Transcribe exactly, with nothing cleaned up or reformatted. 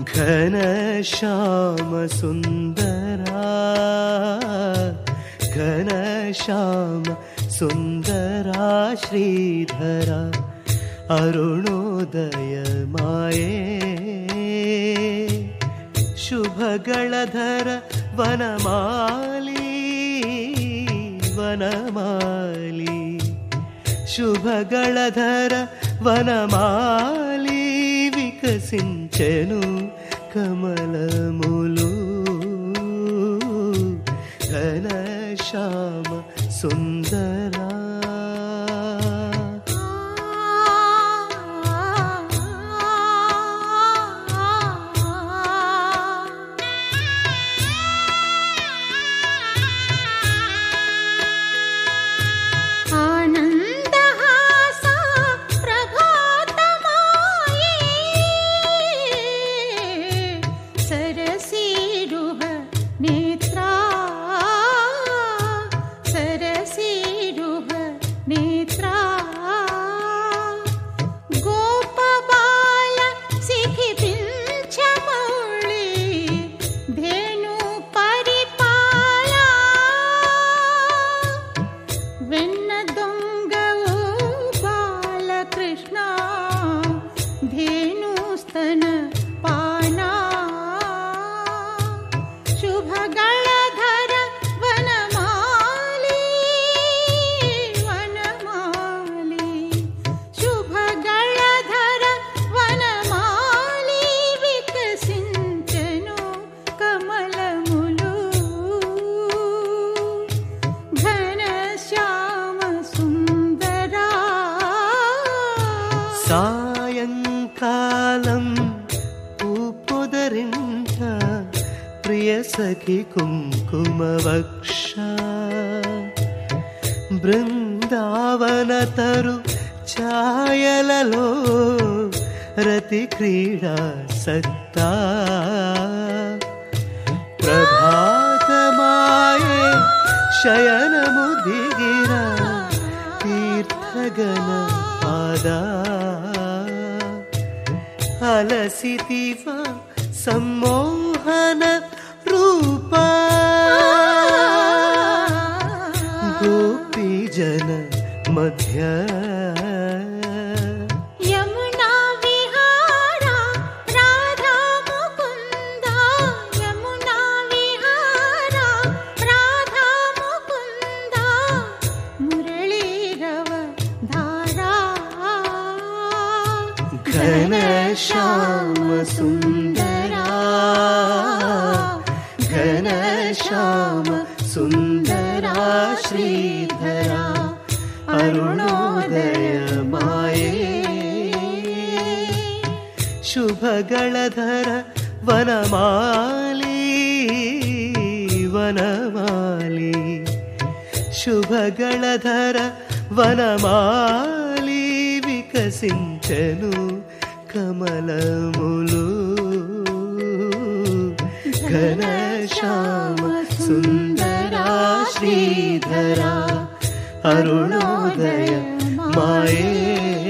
ఘనశ్యామ సుందరా ఘనశ్యామ సుందరా శ్రీధరా అరుణోదయమాయే శుభగళధర వనమాలి వనమాలి శుభగళధర వనమాలి వికసించెను కమలములు ఘనశ్యామ సుందరా సాయంకాలం పూపొదరింట ప్రియ సఖి కుంకుమవక్ష బృందావన తరు ఛాయలలో రతి క్రీడా సత్తా ప్రభాతమాయే శయనము దిగిరా తీర్థగణ పాదా అలసితివా సమ్మోహన రూపా గోపీజన మధ్య ఘనశ్యామ సుందరా ఘనశ్యామ సుందరా శ్రీధరా అరుణోదయమాయే శుభగళధర వనమాలి వనమాలి శుభగళధర వనమాలి వికసించెను కమలములు ఘనశ్యామ సుందరా శ్రీధరా అరుణోదయ మాయే